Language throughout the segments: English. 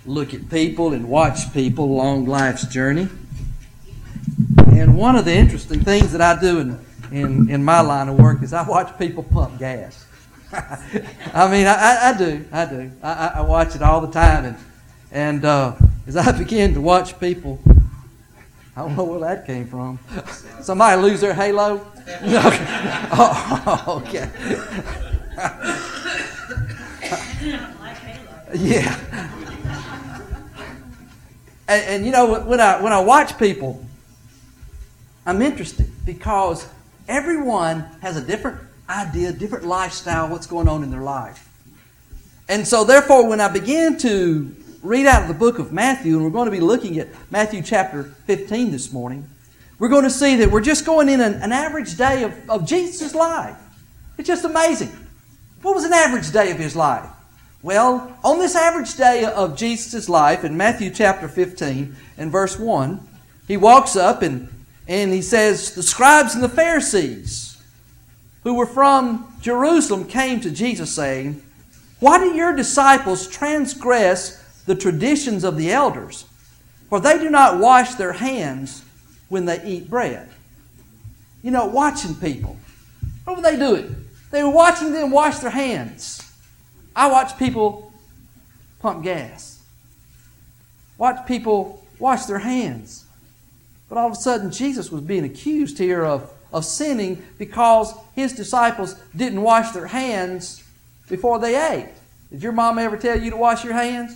look at people and watch people along life's journey. And one of the interesting things that I do in my line of work is I watch people pump gas. I mean, I do. I watch it all the time. And as I begin to watch people, I don't know where that came from. Somebody lose their halo? Oh, okay. Yeah. And you know, when I watch people, I'm interested because everyone has a different idea, different lifestyle, what's going on in their life. And so therefore, when I begin to read out of the book of Matthew, and we're going to be looking at Matthew chapter 15 this morning, we're going to see that we're just going in an average day of Jesus' life. It's just amazing. What was an average day of His life? Well, on this average day of Jesus' life, in Matthew chapter 15 and verse 1, He walks up and He says, the scribes and the Pharisees who were from Jerusalem came to Jesus saying, why do your disciples transgress the traditions of the elders? For they do not wash their hands when they eat bread. You know, watching people. What were they doing? They were watching them wash their hands. I watch people pump gas. Watch people wash their hands. But all of a sudden, Jesus was being accused here of sinning because His disciples didn't wash their hands before they ate. Did your mom ever tell you to wash your hands?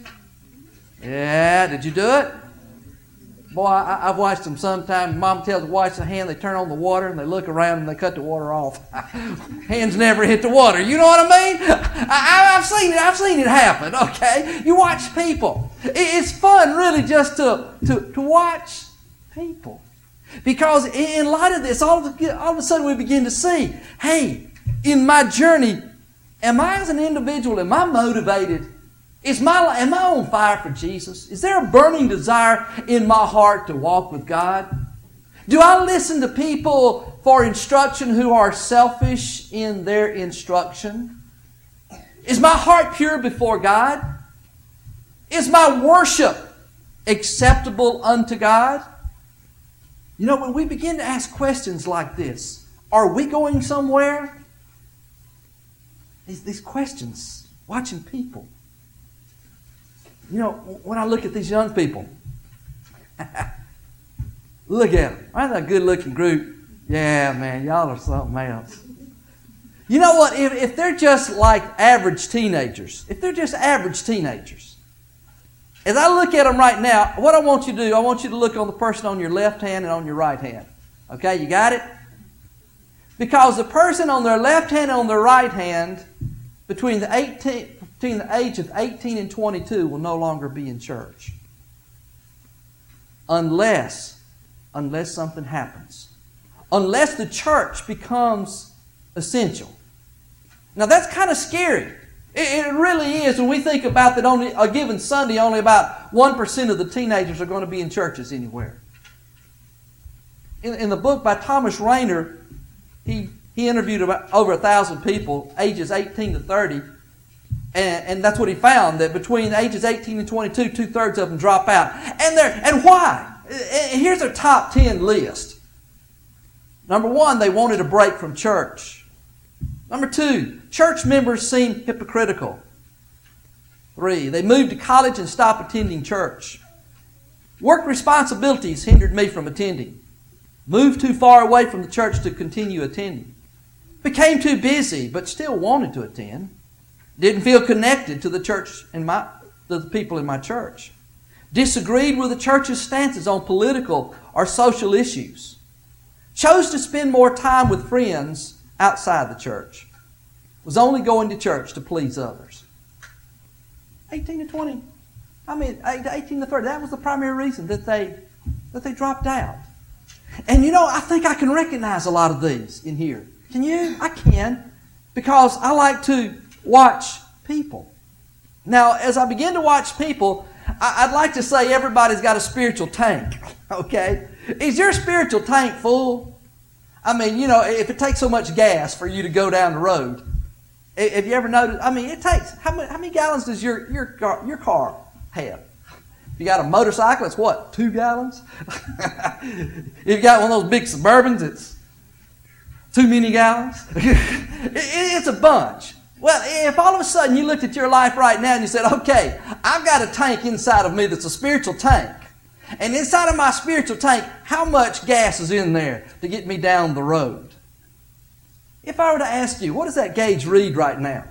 Yeah, did you do it? Boy, I've watched them sometime. Mom tells them to wash the hand, they turn on the water, and they look around and they cut the water off. Hands never hit the water. You know what I mean? I've seen it happen, okay? You watch people. It's fun, really, just to watch people. Because in light of this, all of a sudden we begin to see, hey, in my journey, am I as an individual, am I motivated? Am I on fire for Jesus? Is there a burning desire in my heart to walk with God? Do I listen to people for instruction who are selfish in their instruction? Is my heart pure before God? Is my worship acceptable unto God? You know, when we begin to ask questions like this, are we going somewhere? These questions, watching people. You know, when I look at these young people, look at them. Aren't they a good-looking group? Yeah, man, y'all are something else. You know what? If they're just like average teenagers, as I look at them right now, what I want you to do, I want you to look on the person on your left hand and on your right hand. Okay, you got it? Because the person on their left hand and on their right hand, between the age of 18 and 22 will no longer be in church. Unless something happens. Unless the church becomes essential. Now that's kind of scary. It really is when we think about that only a given Sunday, only about 1% of the teenagers are going to be in churches anywhere. In the book by Thomas Rainer, he interviewed about over 1,000 people, ages 18 to 30, and that's what he found, that between ages 18 and 22, 2/3 of them drop out. And why? Here's their top 10 list. Number 1, they wanted a break from church. Number 2, church members seemed hypocritical. 3, they moved to college and stopped attending church. Work responsibilities hindered me from attending. Moved too far away from the church to continue attending. Became too busy, but still wanted to attend. Didn't feel connected to the church and the people in my church. Disagreed with the church's stances on political or social issues. Chose to spend more time with friends outside the church. Was only going to church to please others. 18 to 20. 18 to 30. That was the primary reason that they dropped out. And you know, I think I can recognize a lot of these in here. Can you? I can. Because I like to watch people. Now, as I begin to watch people, I'd like to say everybody's got a spiritual tank. Okay? Is your spiritual tank full? I mean, you know, if it takes so much gas for you to go down the road, have you ever noticed? I mean, it takes, how many gallons does your car have? If you got a motorcycle, it's what, 2 gallons? If you got one of those big Suburbans, it's too many gallons. It's a bunch. Well, if all of a sudden you looked at your life right now and you said, okay, I've got a tank inside of me that's a spiritual tank. And inside of my spiritual tank, how much gas is in there to get me down the road? If I were to ask you, what does that gauge read right now?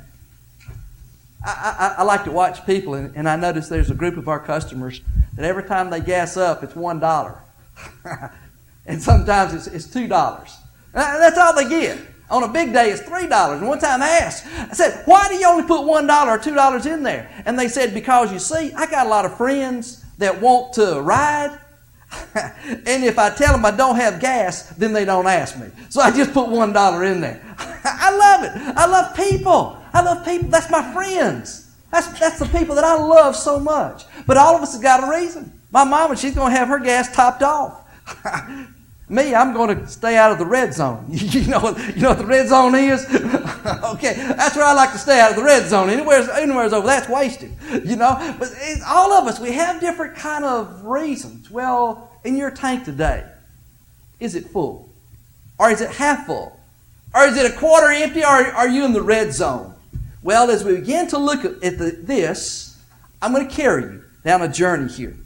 I like to watch people, and I notice there's a group of our customers that every time they gas up, it's $1. And sometimes it's $2. That's all they get. On a big day, it's $3. And one time I asked, I said, why do you only put $1 or $2 in there? And they said, because you see, I got a lot of friends that want to ride. And if I tell them I don't have gas, then they don't ask me. So I just put $1 in there. I love it. I love people. I love people. That's my friends. That's the people that I love so much. But all of us have got a reason. My mama, she's going to have her gas topped off. Me, I'm going to stay out of the red zone. You know what the red zone is? Okay, that's where I like to stay, out of the red zone. Anywhere's over, that's wasted. You know, but all of us, we have different kind of reasons. Well, in your tank today, is it full? Or is it half full? Or is it a quarter empty, or are you in the red zone? Well, as we begin to look at this, I'm going to carry you down a journey here.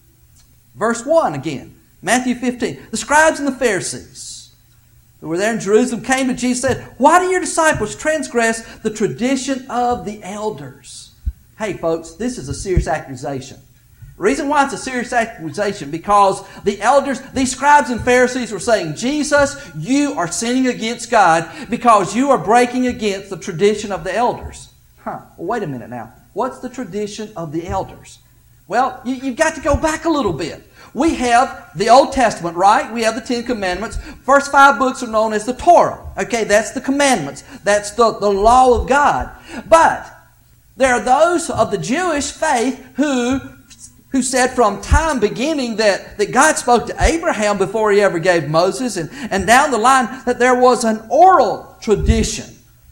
Verse 1 again. Matthew 15. The scribes and the Pharisees who were there in Jerusalem came to Jesus and said, why do your disciples transgress the tradition of the elders? Hey, folks, this is a serious accusation. The reason why it's a serious accusation, because the elders, these scribes and Pharisees were saying, Jesus, you are sinning against God because you are breaking against the tradition of the elders. Well, wait a minute now. What's the tradition of the elders? Well, you've got to go back a little bit. We have the Old Testament, right? We have the 10 Commandments. First 5 books are known as the Torah. Okay, that's the commandments. That's the law of God. But there are those of the Jewish faith who said from time beginning that God spoke to Abraham before He ever gave Moses, and down the line that there was an oral tradition.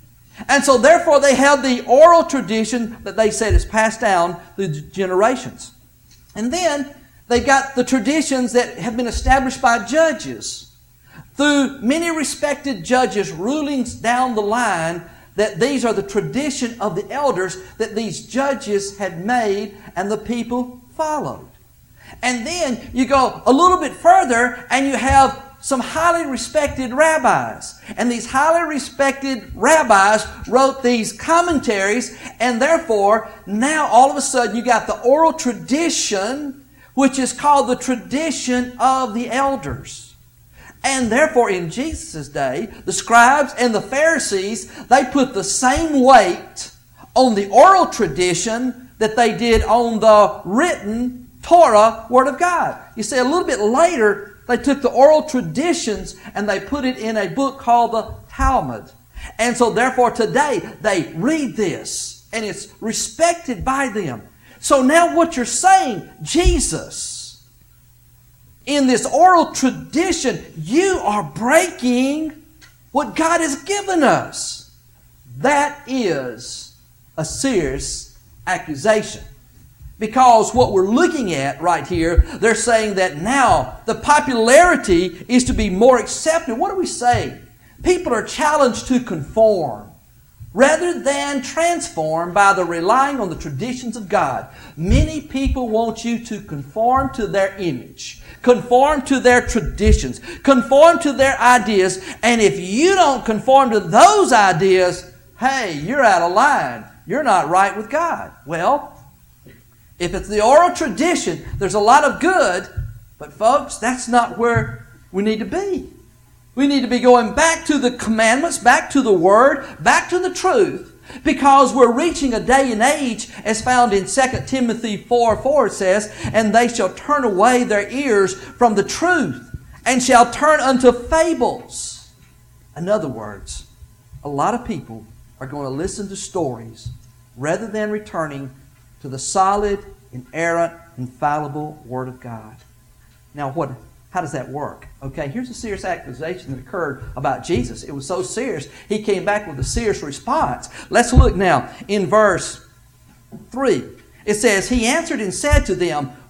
And so therefore they have the oral tradition that they said is passed down through generations. And then they've got the traditions that have been established by judges. Through many respected judges' rulings down the line, that these are the tradition of the elders that these judges had made and the people followed. And then you go a little bit further and you have some highly respected rabbis. And these highly respected rabbis wrote these commentaries, and therefore now all of a sudden you got the oral tradition, which is called the tradition of the elders. And therefore in Jesus' day, the scribes and the Pharisees, they put the same weight on the oral tradition that they did on the written Torah, Word of God. You see, a little bit later, they took the oral traditions and they put it in a book called the Talmud. And so therefore today they read this and it's respected by them. So now what you're saying, Jesus, in this oral tradition, you are breaking what God has given us. That is a serious accusation. Because what we're looking at right here, they're saying that now the popularity is to be more accepted. What are we saying? People are challenged to conform rather than transform by the relying on the traditions of God. Many people want you to conform to their image, conform to their traditions, conform to their ideas, and if you don't conform to those ideas, hey, you're out of line. You're not right with God. Well, if it's the oral tradition, there's a lot of good, but folks, that's not where we need to be. We need to be going back to the commandments, back to the Word, back to the truth, because we're reaching a day and age, as found in 2 Timothy 4:4, it says, and they shall turn away their ears from the truth, and shall turn unto fables. In other words, a lot of people are going to listen to stories rather than returning to the solid, inerrant, infallible Word of God. Now, how does that work? Okay, here's a serious accusation that occurred about Jesus. It was so serious, He came back with a serious response. Let's look now in verse 3. It says, He answered and said to them,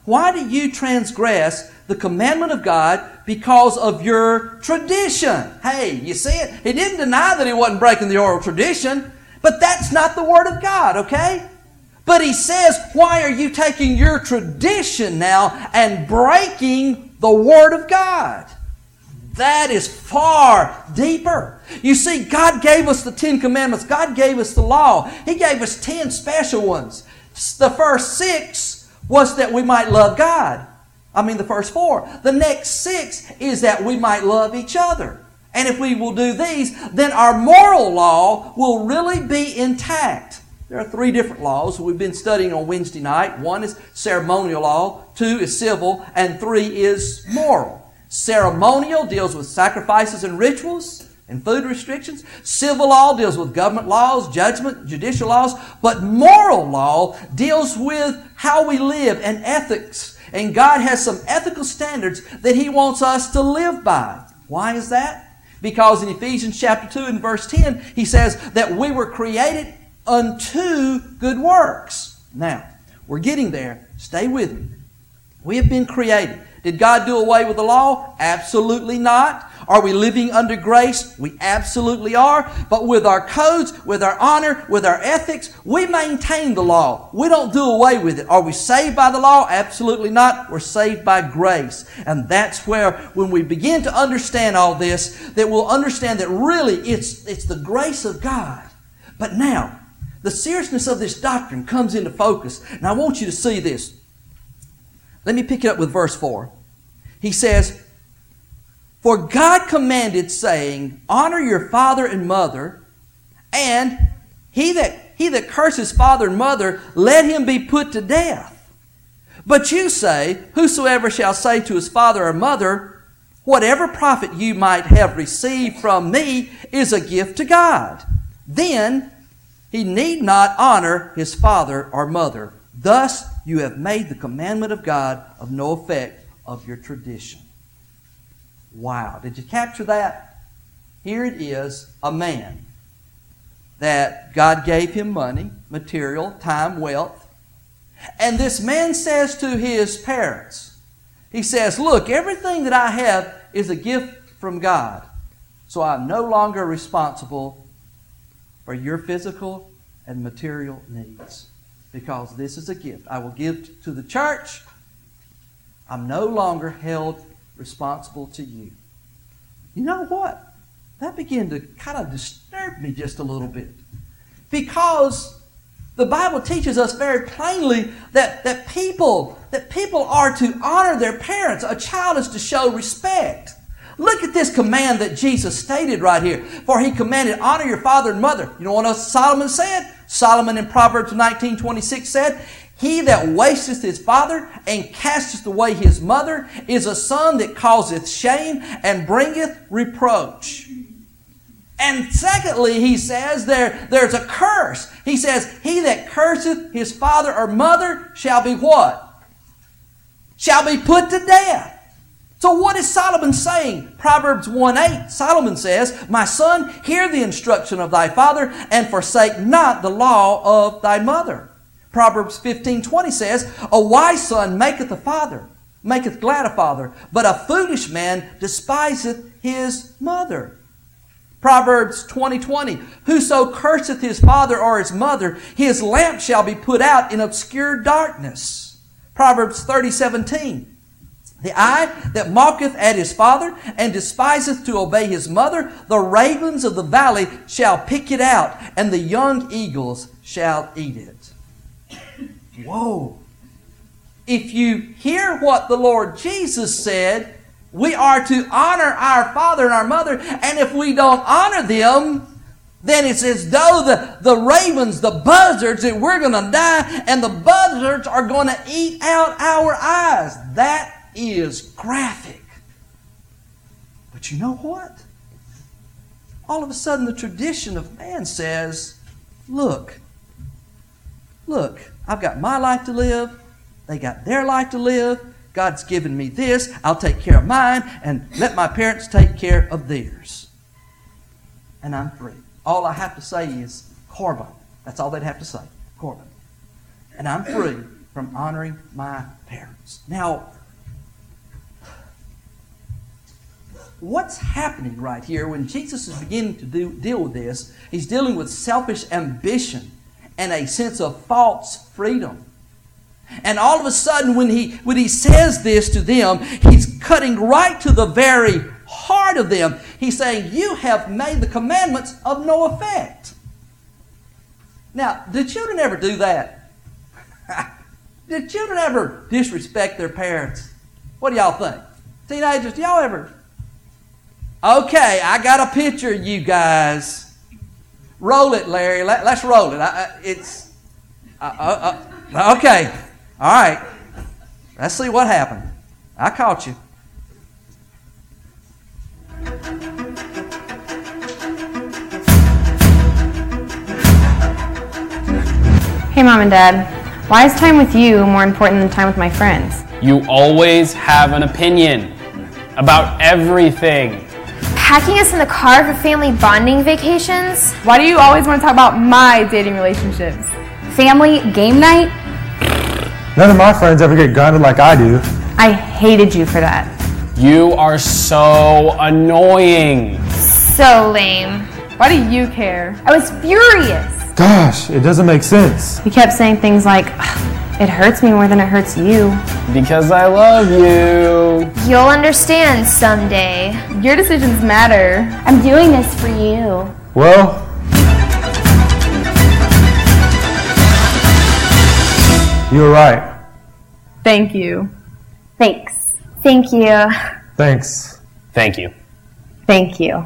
why do you transgress the commandment of God because of your tradition? Hey, you see it? He didn't deny that he wasn't breaking the oral tradition, but that's not the Word of God, okay? But he says, why are you taking your tradition now and breaking the Word of God? That is far deeper. You see, God gave us the 10 Commandments. God gave us the law. He gave us 10 special ones. The first 6 was that we might love God. The first 4. The next 6 is that we might love each other. And if we will do these, then our moral law will really be intact. There are 3 different laws we've been studying on Wednesday night. 1 is ceremonial law, 2 is civil, and 3 is moral. Ceremonial deals with sacrifices and rituals and food restrictions. Civil law deals with government laws, judgment, judicial laws. But moral law deals with how we live and ethics. And God has some ethical standards that He wants us to live by. Why is that? Because in Ephesians chapter 2 and verse 10, He says that we were created unto good works. Now, we're getting there. Stay with me. We have been created. Did God do away with the law? Absolutely not. Are we living under grace? We absolutely are. But with our codes, with our honor, with our ethics, we maintain the law. We don't do away with it. Are we saved by the law? Absolutely not. We're saved by grace. And that's where, when we begin to understand all this, that we'll understand that really it's the grace of God. But now, the seriousness of this doctrine comes into focus. And I want you to see this. Let me pick it up with verse 4. He says, "For God commanded, saying, Honor your father and mother, and he that curses father and mother, let him be put to death. But you say, Whosoever shall say to his father or mother, Whatever profit you might have received from me is a gift to God, then he need not honor his father or mother. Thus you have made the commandment of God of no effect of your tradition." Wow. Did you capture that? Here it is, a man that God gave him money, material, time, wealth. And this man says to his parents, he says, "Look, everything that I have is a gift from God. So I'm no longer responsible for your physical and material needs. Because this is a gift. I will give to the church. I'm no longer held responsible to you." You know what? That began to kind of disturb me just a little bit. Because the Bible teaches us very plainly that people are to honor their parents. A child is to show respect. Look at this command that Jesus stated right here. "For He commanded, honor your father and mother." You know what else Solomon said? Solomon in Proverbs 19:26 said, "He that wasteth his father and casteth away his mother is a son that causeth shame and bringeth reproach." And secondly, he says there's a curse. He says, "He that curseth his father or mother shall be" what? Shall be put to death. So what is Solomon saying? Proverbs 1:8, Solomon says, "My son, hear the instruction of thy father, and forsake not the law of thy mother." Proverbs 15:20 says, "A wise son maketh glad a father, but a foolish man despiseth his mother." Proverbs 20:20, "Whoso curseth his father or his mother, his lamp shall be put out in obscure darkness." Proverbs 30:17, "The eye that mocketh at his father and despiseth to obey his mother, the ravens of the valley shall pick it out, and the young eagles shall eat it." Whoa. If you hear what the Lord Jesus said, we are to honor our father and our mother, and if we don't honor them, then it's as though the ravens, the buzzards, that we're going to die, and the buzzards are going to eat out our eyes. That is graphic. But you know what? All of a sudden the tradition of man says, look, I've got my life to live. They got their life to live. God's given me this. I'll take care of mine and let my parents take care of theirs. And I'm free. All I have to say is Korban. That's all they'd have to say. Korban. And I'm free from honoring my parents. Now, what's happening right here when Jesus is beginning to deal with this? He's dealing with selfish ambition and a sense of false freedom. And all of a sudden, when he says this to them, he's cutting right to the very heart of them. He's saying, you have made the commandments of no effect. Now, do children ever do that? Do children ever disrespect their parents? What do y'all think? Teenagers, do y'all ever? Okay, I got a picture of you guys. Roll it, Larry. Let's roll it. Okay. All right. Let's see what happened. I caught you. Hey, Mom and Dad. Why is time with you more important than time with my friends? You always have an opinion about everything. Packing us in the car for family bonding vacations? Why do you always want to talk about my dating relationships? Family game night? None of my friends ever get grounded like I do. I hated you for that. You are so annoying. So lame. Why do you care? I was furious. Gosh, it doesn't make sense. You kept saying things like, it hurts me more than it hurts you. Because I love you. You'll understand someday. Your decisions matter. I'm doing this for you. Well, you were right. Thank you. Thanks. Thank you. Thanks. Thank you. Thank you.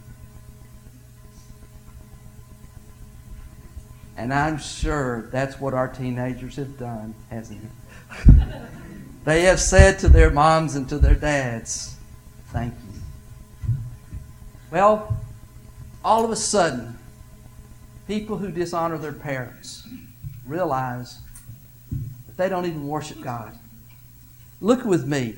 And I'm sure that's what our teenagers have done, hasn't it? They have said to their moms and to their dads, thank you. Well, all of a sudden, people who dishonor their parents realize that they don't even worship God. Look with me.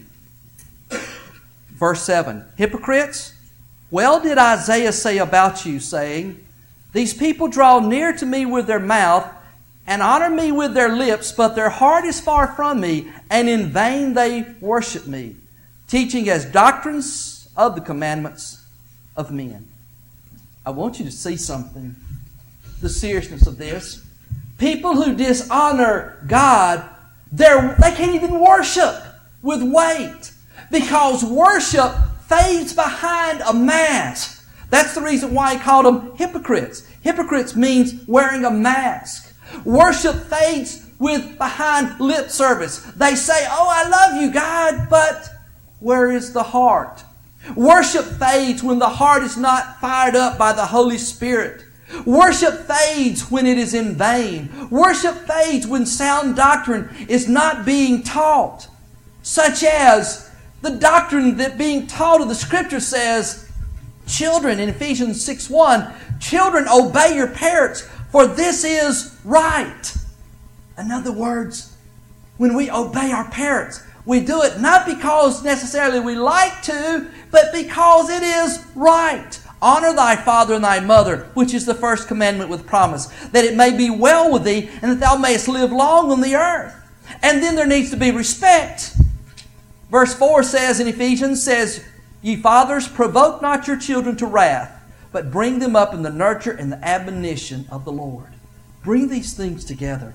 Verse 7. Hypocrites, well did Isaiah say about you, saying, these people draw near to me with their mouth and honor me with their lips, but their heart is far from me, and in vain they worship me, teaching as doctrines of the commandments of men. I want you to see something, the seriousness of this. People who dishonor God, they can't even worship with weight, because worship fades behind a mask. That's the reason why he called them hypocrites. Hypocrites means wearing a mask. Worship fades behind lip service. They say, oh, I love you, God, but where is the heart? Worship fades when the heart is not fired up by the Holy Spirit. Worship fades when it is in vain. Worship fades when sound doctrine is not being taught, such as the doctrine that being taught of the Scripture says, children, in Ephesians 6:1, children, obey your parents, for this is right. In other words, when we obey our parents, we do it not because necessarily we like to, but because it is right. Honor thy father and thy mother, which is the first commandment with promise, that it may be well with thee, and that thou mayest live long on the earth. And then there needs to be respect. Verse 4 says in Ephesians, says, ye fathers, provoke not your children to wrath, but bring them up in the nurture and the admonition of the Lord. Bring these things together.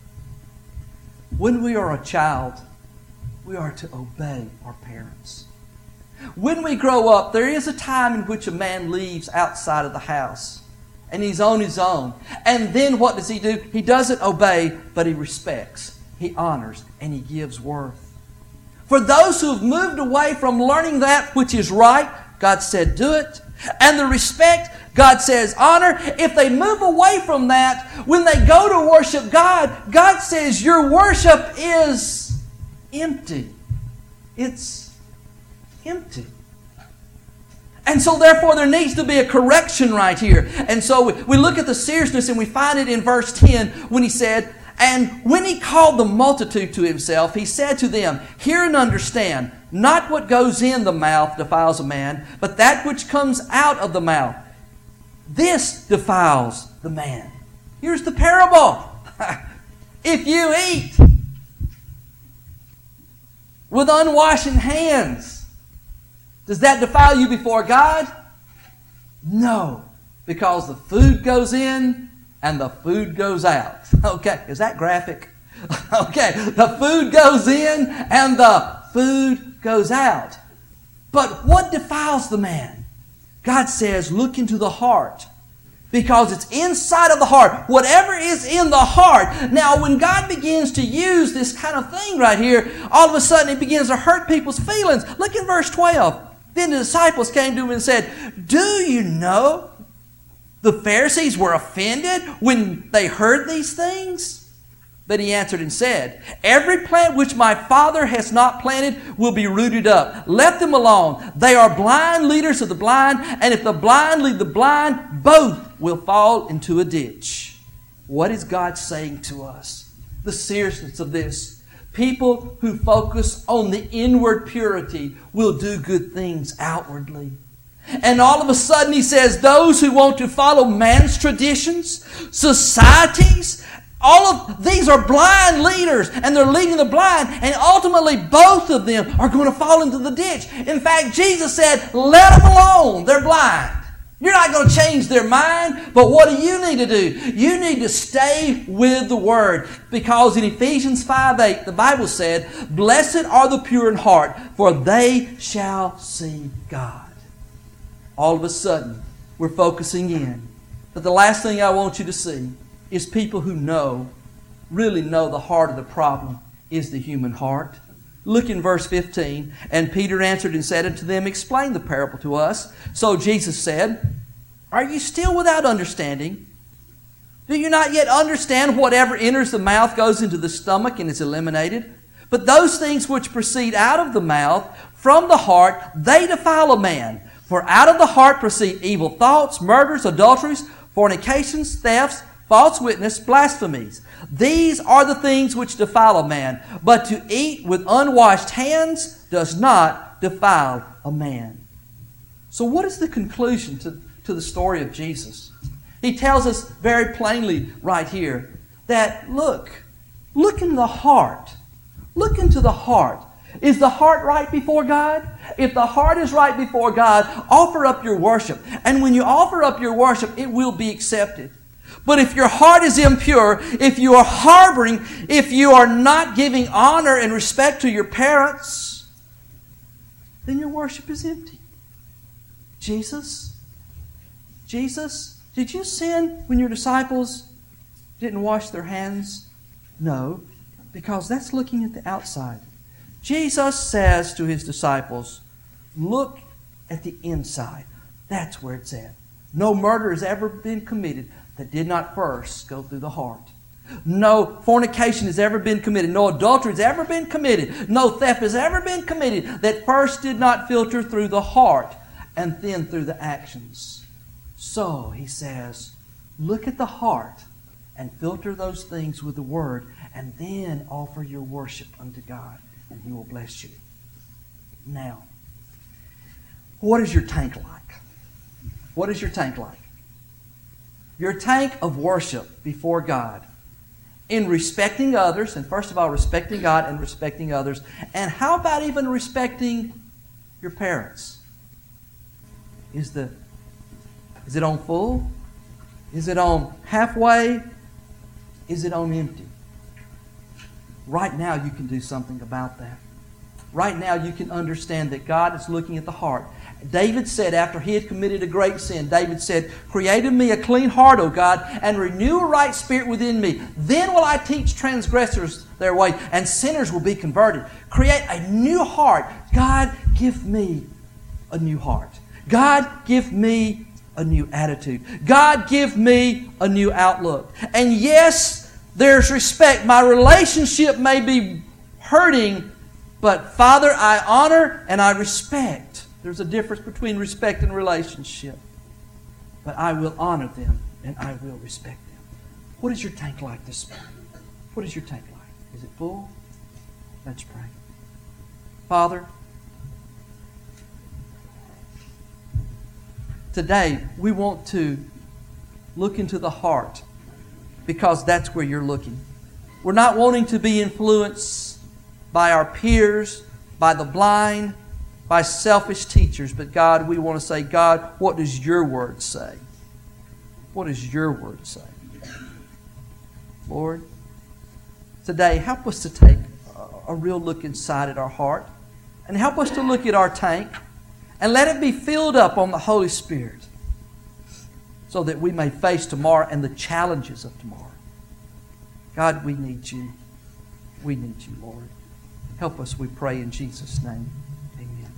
When we are a child, we are to obey our parents. When we grow up, there is a time in which a man leaves outside of the house, and he's on his own. And then what does he do? He doesn't obey, but he respects, he honors, and he gives worth. For those who have moved away from learning that which is right, God said, do it. And the respect, God says, honor. If they move away from that, when they go to worship God, God says, your worship is empty. It's empty. And so therefore there needs to be a correction right here. And so we look at the seriousness and we find it in verse 10 when he said, and when he called the multitude to himself, he said to them, hear and understand, not what goes in the mouth defiles a man, but that which comes out of the mouth. This defiles the man. Here's the parable. If you eat with unwashed hands. Does that defile you before God? No, because the food goes in and the food goes out. Okay, is that graphic? Okay, the food goes in and the food goes out. But what defiles the man? God says, look into the heart. Because it's inside of the heart. Whatever is in the heart. Now, when God begins to use this kind of thing right here, all of a sudden it begins to hurt people's feelings. Look in verse 12. Then the disciples came to him and said, do you know the Pharisees were offended when they heard these things? But he answered and said, every plant which my Father has not planted will be rooted up. Let them alone. They are blind leaders of the blind, and if the blind lead the blind, both will fall into a ditch. What is God saying to us? The seriousness of this. People who focus on the inward purity will do good things outwardly. And all of a sudden he says, those who want to follow man's traditions, societies, all of these are blind leaders, and they're leading the blind, and ultimately both of them are going to fall into the ditch. In fact, Jesus said, let them alone. They're blind. You're not going to change their mind, but what do you need to do? You need to stay with the Word, because in Ephesians 5:8, the Bible said, blessed are the pure in heart, for they shall see God. All of a sudden, we're focusing in. But the last thing I want you to see is people who really know the heart of the problem is the human heart. Look in verse 15. And Peter answered and said unto them, explain the parable to us. So Jesus said, are you still without understanding? Do you not yet understand whatever enters the mouth goes into the stomach and is eliminated? But those things which proceed out of the mouth from the heart, they defile a man. For out of the heart proceed evil thoughts, murders, adulteries, fornications, thefts, false witness, blasphemies. These are the things which defile a man. But to eat with unwashed hands does not defile a man. So what is the conclusion to the story of Jesus? He tells us very plainly right here that look in the heart. Look into the heart. Is the heart right before God? If the heart is right before God, offer up your worship. And when you offer up your worship, it will be accepted. But if your heart is impure, if you are harboring, if you are not giving honor and respect to your parents, then your worship is empty. Jesus, did you sin when your disciples didn't wash their hands? No, because that's looking at the outside. Jesus says to his disciples, look at the inside. That's where it's at. No murder has ever been committed that did not first go through the heart. No fornication has ever been committed. No adultery has ever been committed. No theft has ever been committed that first did not filter through the heart and then through the actions. So, he says, look at the heart and filter those things with the Word, and then offer your worship unto God, and He will bless you. Now, what is your tank like? What is your tank like? Your tank of worship before God in respecting others, and first of all, respecting God and respecting others. And how about even respecting your parents? Is it on full? Is it on halfway? Is it on empty? Right now you can do something about that. Right now you can understand that God is looking at the heart. David said after he had committed a great sin, David said, create in me a clean heart, O God, and renew a right spirit within me. Then will I teach transgressors their way, and sinners will be converted. Create a new heart. God, give me a new heart. God, give me a new attitude. God, give me a new outlook. And yes, there's respect. My relationship may be hurting, but Father, I honor and I respect. There's a difference between respect and relationship. But I will honor them and I will respect them. What is your tank like this morning? What is your tank like? Is it full? Let's pray. Father, today we want to look into the heart because that's where you're looking. We're not wanting to be influenced by our peers, by the blind, by selfish teachers. But God, we want to say, God, what does your word say? What does your word say? Lord, today help us to take a real look inside at our heart and help us to look at our tank and let it be filled up on the Holy Spirit so that we may face tomorrow and the challenges of tomorrow. God, we need you. We need you, Lord. Help us, we pray in Jesus' name. Amen.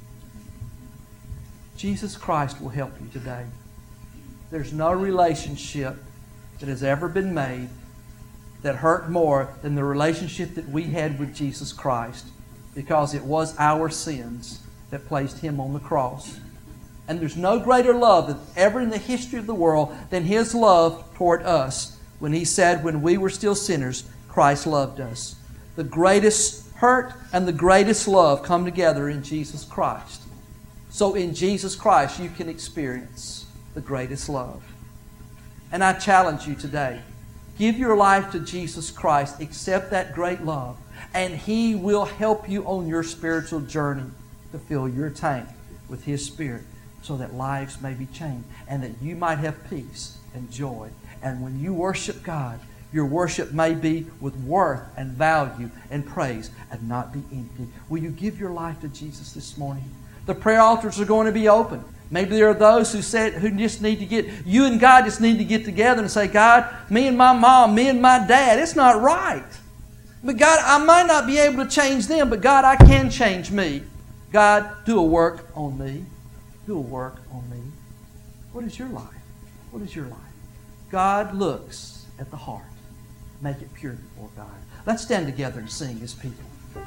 Jesus Christ will help you today. There's no relationship that has ever been made that hurt more than the relationship that we had with Jesus Christ, because it was our sins that placed Him on the cross. And there's no greater love than ever in the history of the world than His love toward us when He said, when we were still sinners, Christ loved us. The greatest hurt and the greatest love come together in Jesus Christ. So in Jesus Christ you can experience the greatest love. And I challenge you today, give your life to Jesus Christ, accept that great love, and He will help you on your spiritual journey to fill your tank with His Spirit so that lives may be changed and that you might have peace and joy. And when you worship God, your worship may be with worth and value and praise and not be empty. Will you give your life to Jesus this morning? The prayer altars are going to be open. Maybe there are those who just need to you and God just need to get together and say, God, me and my mom, me and my dad, it's not right. But God, I might not be able to change them, but God, I can change me. God, do a work on me. Do a work on me. What is your life? What is your life? God looks at the heart. Make it pure before God. Let's stand together and sing His people.